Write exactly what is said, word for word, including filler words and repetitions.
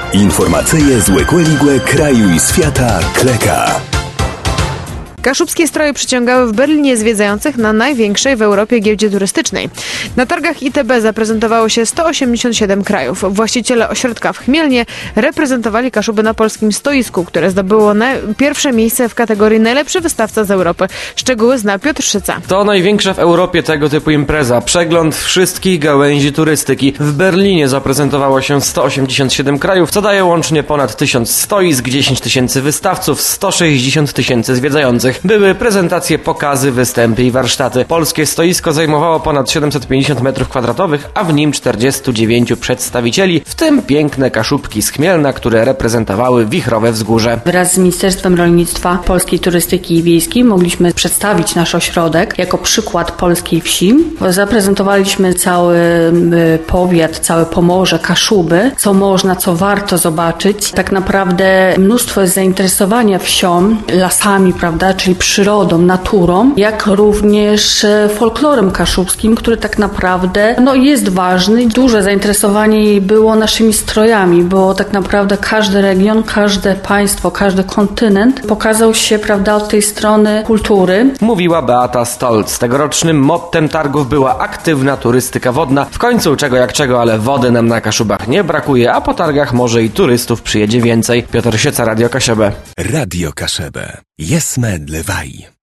Informacyje z Łekłe kraju i świata Kleka. Kaszubskie stroje przyciągały w Berlinie zwiedzających na największej w Europie giełdzie turystycznej. Na targach I T B zaprezentowało się sto osiemdziesiąt siedem krajów. Właściciele ośrodka w Chmielnie reprezentowali Kaszuby na polskim stoisku, które zdobyło na pierwsze miejsce w kategorii najlepszy wystawca z Europy. Szczegóły zna Piotr Szyca. To największa w Europie tego typu impreza. Przegląd wszystkich gałęzi turystyki. W Berlinie zaprezentowało się sto osiemdziesiąt siedem krajów, co daje łącznie ponad tysiąc stoisk, dziesięć tysięcy wystawców, sto sześćdziesiąt tysięcy zwiedzających. Były prezentacje, pokazy, występy i warsztaty. Polskie stoisko zajmowało ponad siedemset pięćdziesiąt metrów kwadratowych, a w nim czterdziestu dziewięciu przedstawicieli, w tym piękne Kaszubki z Chmielna, które reprezentowały wichrowe wzgórze. Wraz z Ministerstwem Rolnictwa, Polskiej Turystyki Wiejskiej mogliśmy przedstawić nasz ośrodek jako przykład polskiej wsi. Zaprezentowaliśmy cały powiat, całe Pomorze, Kaszuby, co można, co warto zobaczyć. Tak naprawdę mnóstwo jest zainteresowania wsią, lasami, prawda, czyli przyrodą, naturą, jak również folklorem kaszubskim, który tak naprawdę no, jest ważny. Duże zainteresowanie było naszymi strojami, bo tak naprawdę każdy region, każde państwo, każdy kontynent pokazał się, prawda, od tej strony kultury. Mówiła Beata Stolc. Tegorocznym mottem targów była aktywna turystyka wodna. W końcu czego jak czego, ale wody nam na Kaszubach nie brakuje, a po targach może i turystów przyjedzie więcej. Piotr Szyca, Radio Kaszebę. Radio Kaszebę. Jesme dlewaj.